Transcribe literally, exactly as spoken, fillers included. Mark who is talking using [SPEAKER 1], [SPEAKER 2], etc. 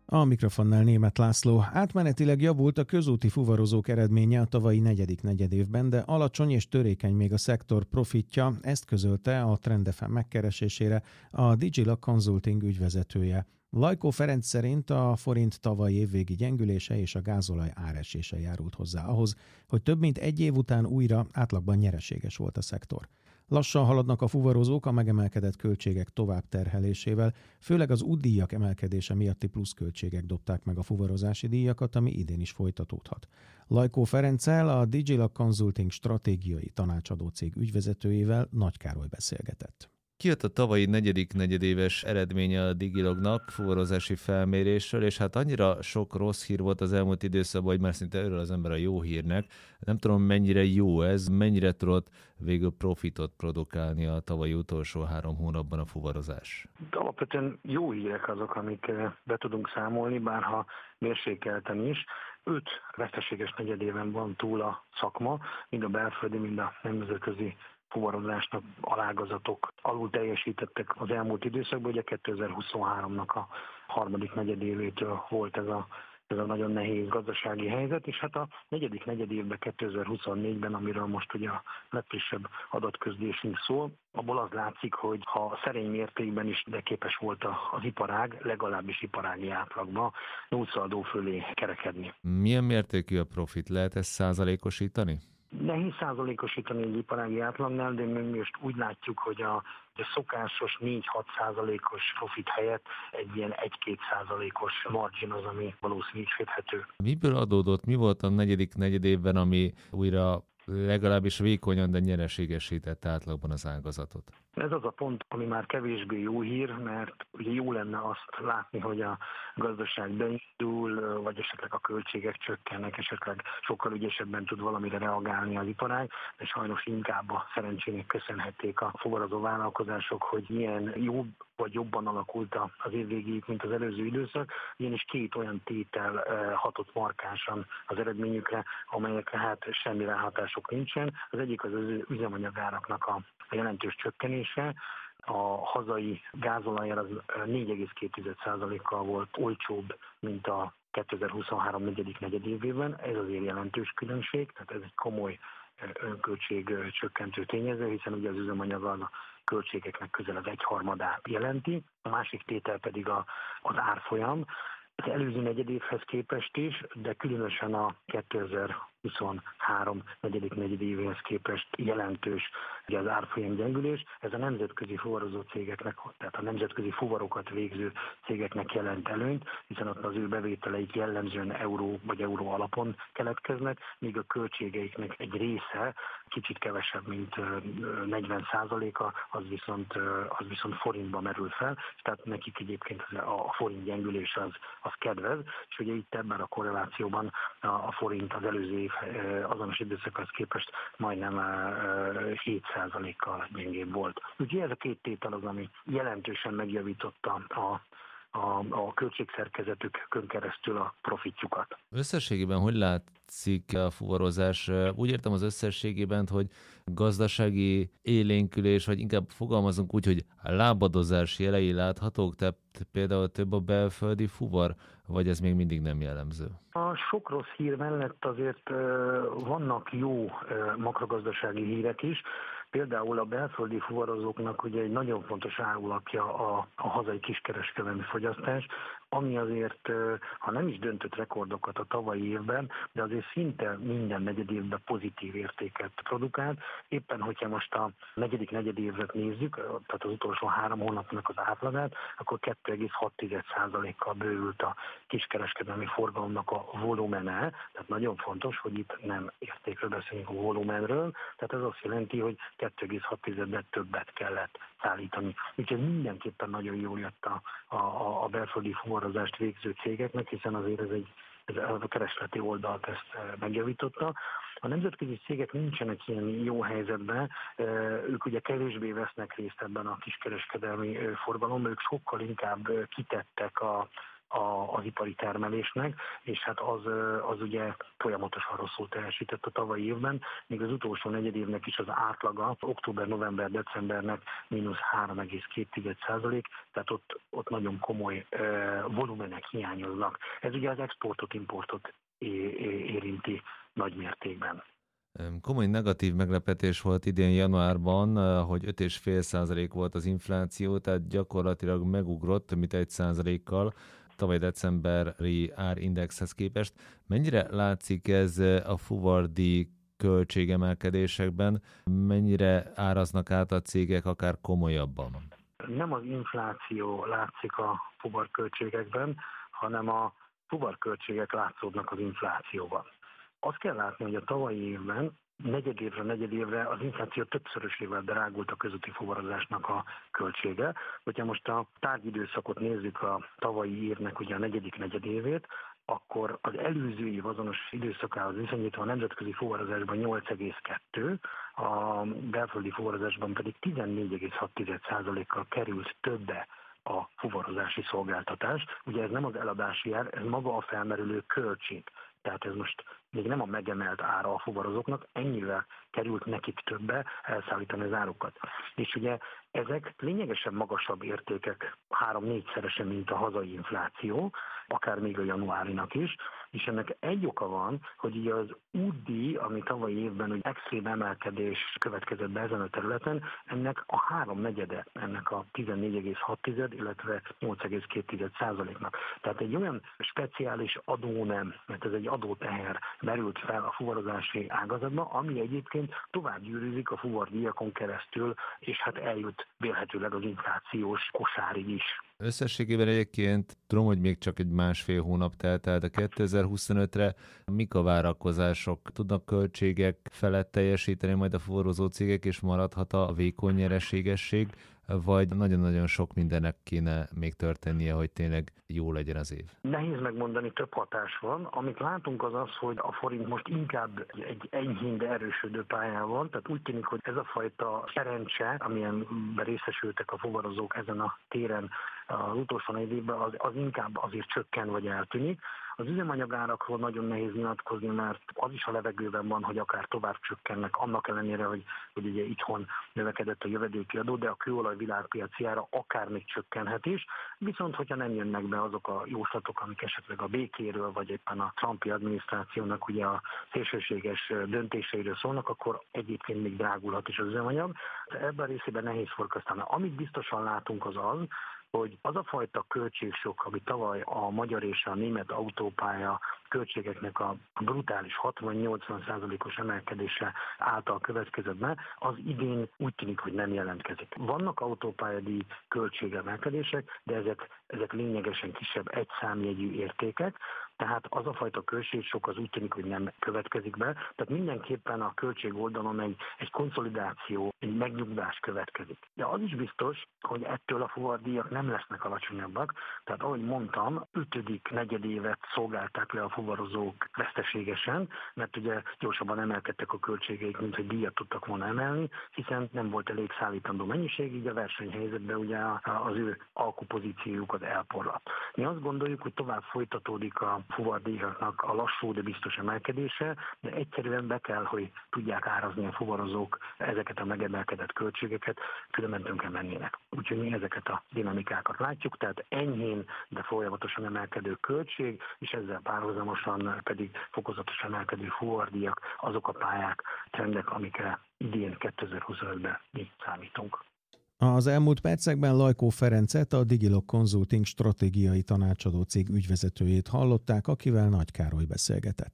[SPEAKER 1] A mikrofonnál Németh László. Átmenetileg javult a közúti fuvarozók eredménye a tavalyi negyedik negyedévben, de alacsony és törékeny még a szektor profitja, ezt közölte a Trend ef em megkeresésére a Digilock Consulting ügyvezetője. Lajkó Ferenc szerint a forint tavalyi évvégi gyengülése és a gázolaj áresése járult hozzá ahhoz, hogy több mint egy év után újra átlagban nyereséges volt a szektor. Lassan haladnak a fuvarozók a megemelkedett költségek tovább terhelésével, főleg az útdíjak emelkedése miatti pluszköltségek dobták meg a fuvarozási díjakat, ami idén is folytatódhat. Lajkó Ferenccel, a Digilock Consulting stratégiai tanácsadó cég ügyvezetőjével Nagy Károly beszélgetett.
[SPEAKER 2] Kijött a tavalyi negyedik negyedéves eredménye a Digilognak fuvarozási felmérésről, és hát annyira sok rossz hír volt az elmúlt időszakban, hogy már szinte örül az ember a jó hírnek. Nem tudom, mennyire jó ez, mennyire tudott végül profitot produkálni a tavalyi utolsó három hónapban a fuvarozás.
[SPEAKER 3] Alapvetően jó hírek azok, amik be tudunk számolni, bárha mérsékelten is. Öt veszteséges negyedéven van túl a szakma, mind a belföldi, mind a nemzetközi fuvarozásnak alágazatok alul teljesítettek az elmúlt időszakban, ugye kétezer-huszonháromnak a harmadik negyedévétől volt ez a, ez a nagyon nehéz gazdasági helyzet, és hát a negyedik negyedévben kétezer-huszonnégyben, amiről most ugye a legfrissebb adatközlésünk szól, abból az látszik, hogy ha szerény mértékben is, de képes volt az iparág, legalábbis iparági átlagban nullszaldó fölé kerekedni.
[SPEAKER 2] Milyen mértékű a profit? Lehet ezt százalékosítani?
[SPEAKER 3] Nehéz százalékosítani egy iparági átlagnál, de mi most úgy látjuk, hogy a, a szokásos négy-hat százalékos profit helyett egy ilyen egy-két százalékos margin az, ami valószínűsíthető.
[SPEAKER 2] Miből adódott, mi volt a negyedik negyedévben, ami újra legalábbis vékonyan, de nyereségesítette átlagban az ágazatot?
[SPEAKER 3] Ez az a pont, ami már kevésbé jó hír, mert ugye jó lenne azt látni, hogy a gazdaság beindul, vagy esetleg a költségek csökkennek, esetleg sokkal ügyesebben tud valamire reagálni az iparág, de sajnos inkább a szerencsének köszönhették a fuvarozó vállalkozások, hogy milyen jobb vagy jobban alakult az év végéig, mint az előző időszak, ugyanis két olyan tétel hatott markánsan az eredményükre, amelyekre hát semmi ráhatások nincsen. Az egyik az az üzemanyagáraknak a jelentős csökkenése. A hazai gázolaj az négy egész két százalékkal volt olcsóbb, mint a kétezer-huszonhárom negyedik negyedévében. Ez azért jelentős különbség, tehát ez egy komoly önköltség csökkentő tényező, hiszen ugye az üzemanyag a költségeknek közel az egyharmadát jelenti. A másik tétel pedig a, az árfolyam. Az előző negyedévhez képest is, de különösen a kétezer-huszonhárom negyedik negyedévéhez képest jelentős ugye az árfolyam gyengülés. Ez a nemzetközi fuvarozó cégeknek, tehát a nemzetközi fuvarokat végző cégeknek jelent előnyt, hiszen ott az ő bevételeik jellemzően euró vagy euró alapon keletkeznek, míg a költségeiknek egy része, kicsit kevesebb, mint negyven százaléka, az viszont, az viszont forintba merül fel, tehát nekik egyébként a forint gyengülés az, az kedvez, és ugye itt ebben a korrelációban a forint az előző év azonos időszakhoz képest majdnem hét százalékkal gyengébb volt. Úgyhogy ez a két tétel az, ami jelentősen megjavította a a, a költségszerkezetükön keresztül a profitjukat.
[SPEAKER 2] Összességében hogy látszik a fuvarozás? Úgy értem az összességében, hogy gazdasági élénkülés, vagy inkább fogalmazunk úgy, hogy lábadozás jelei láthatók, tehát például több a belföldi fuvar, vagy ez még mindig nem jellemző?
[SPEAKER 3] A sok rossz hír mellett azért vannak jó makrogazdasági hírek is. Például a belföldi fuvarozóknak ugye egy nagyon fontos árulapja a, a hazai kiskereskedelmi fogyasztás, ami azért, ha nem is döntött rekordokat a tavalyi évben, de azért szinte minden negyedévben pozitív értéket produkált. Éppen, hogyha most a negyedik negyedévet nézzük, tehát az utolsó három hónapnak az átlagát, akkor két egész hat százalékkal bővült a kiskereskedelmi forgalomnak a volumene, tehát nagyon fontos, hogy itt nem értékről beszélünk, a volumenről, tehát ez azt jelenti, hogy két egész hat többet kellett szállítani. Úgyhogy mindenképpen nagyon jól jött a, a, a belföldi fuvarozást végző cégeknek, hiszen azért ez egy ez a keresleti oldalt ezt megjavította. A nemzetközi cégek nincsenek ilyen jó helyzetben, ők ugye kevésbé vesznek részt ebben a kiskereskedelmi forgalomban, ők sokkal inkább kitettek a a, az ipari termelésnek, és hát az, az ugye folyamatosan rosszul teljesített a tavalyi évben, még az utolsó negyedévnek is az átlaga október, november, decembernek mínusz három egész két százalék, tehát ott, ott nagyon komoly uh, volumenek hiányoznak. Ez ugye az exportot, importot érinti nagy mértékben.
[SPEAKER 2] Komoly negatív meglepetés volt idén januárban, hogy öt egész öt százalék volt az infláció, tehát gyakorlatilag megugrott, mint egy százalékkal tavaly decemberi árindexhez képest. Mennyire látszik ez a fuvardi költségemelkedésekben, mennyire áraznak át a cégek akár komolyabban?
[SPEAKER 3] Nem az infláció látszik a fuvarköltségekben, hanem a fuvarköltségek látszódnak az inflációban. Azt kell látni, hogy a tavalyi évben negyedévre, negyedévre az infláció többszörösével drágult a közúti fuvarozásnak a költsége. Hogyha most a tárgyidőszakot nézzük, a tavalyi évnek ugye a negyedik negyedévét, akkor az előző év azonos időszakához viszonyítva a nemzetközi fuvarozásban nyolc egész kettő, a belföldi fuvarozásban pedig tizennégy egész hat százalékkal került többe a fuvarozási szolgáltatás. Ugye ez nem az eladási ár, ez maga a felmerülő költség. Tehát ez most még nem a megemelt ára a fuvarozóknak, ennyivel került nekik többe elszállítani az árukat. És ugye ezek lényegesen magasabb értékek, három-négyszeresen, mint a hazai infláció, akár még a januárinak is, és ennek egy oka van, hogy ugye az útdíj, ami tavalyi évben egy extrém emelkedés következett be ezen a területen, ennek a háromnegyede, ennek a tizennégy egész hat, illetve nyolc egész két százaléknak. Tehát egy olyan speciális adó nem, mert ez egy adóteher merült fel a fuvarozási ágazatban, ami egyébként tovább gyűrűzik a fuvardíjakon keresztül, és hát eljut vélhetőleg az inflációs kosárig is.
[SPEAKER 2] Összességében egyébként tudom, hogy még csak egy másfél hónap telt el, de kétezer-huszonötre mik a várakozások? Tudnak költségek felett teljesíteni majd a fuvarozó cégek, és maradhat a vékony nyereségesség, vagy nagyon-nagyon sok mindennek kéne még történnie, hogy tényleg jó legyen az év?
[SPEAKER 3] Nehéz megmondani, több hatás van. Amit látunk az az, hogy a forint most inkább egy enyhén, de erősödő pályán van, tehát úgy tűnik, hogy ez a fajta szerencse, amilyen részesültek a fuvarozók ezen a téren az utolsó négy évben, az, az inkább azért csökken vagy eltűnik. Az üzemanyagárakról nagyon nehéz nyilatkozni, mert az is a levegőben van, hogy akár tovább csökkennek, annak ellenére, hogy, hogy ugye itthon növekedett a jövedéki adó, de a kőolaj világpiaci ára akár még csökkenhet is. Viszont, hogyha nem jönnek be azok a jóslatok, amik esetleg a békéről, vagy éppen a Trumpi adminisztrációnak ugye a szélsőséges döntéseiről szólnak, akkor egyébként még drágulhat is az üzemanyag. Ebben a részében nehéz forecastolni. Amit biztosan látunk az az, hogy az a fajta költségsok, ami tavaly a magyar és a német autópálya költségeknek a brutális hatvan-nyolcvan százalékos emelkedése által következett be, az idén úgy tűnik, hogy nem jelentkezik. Vannak autópályadíj költségemelkedések, de ezek, ezek lényegesen kisebb egyszámjegyű értékek, tehát az a fajta költségsok az úgy tűnik, hogy nem következik be, tehát mindenképpen a költség oldalon egy, egy konszolidáció, egy megnyugvás következik. De az is biztos, hogy ettől a fuvardíjak nem lesznek alacsonyabbak, tehát ahogy mondtam, ötödik negyedévet szolgálták le a fuvarozók veszteségesen, mert ugye gyorsabban emelkedtek a költségeik, mint hogy díjat tudtak volna emelni, hiszen nem volt elég szállítandó mennyiség, így a versenyhelyzetben ugye az ő alkupozíciójuk az elporlat. Mi azt gondoljuk, hogy tovább folytatódik a fuvardíjaknak a lassú, de biztos emelkedése, de egyszerűen be kell, hogy tudják árazni a fuvarozók ezeket a megemelkedett költségeket, különben tönkre mennének. Úgyhogy mi ezeket a dinamikákat látjuk, tehát enyhén, de folyamatosan emelkedő költség, és ezzel párhuzamosan pedig fokozatosan emelkedő fuvardíjak, azok a pályák, trendek, amikre idén kétezer-huszonötben mi számítunk.
[SPEAKER 1] Az elmúlt percekben Lajkó Ferencet, a Digilog Consulting stratégiai tanácsadó cég ügyvezetőjét hallották, akivel Nagy Károly beszélgetett.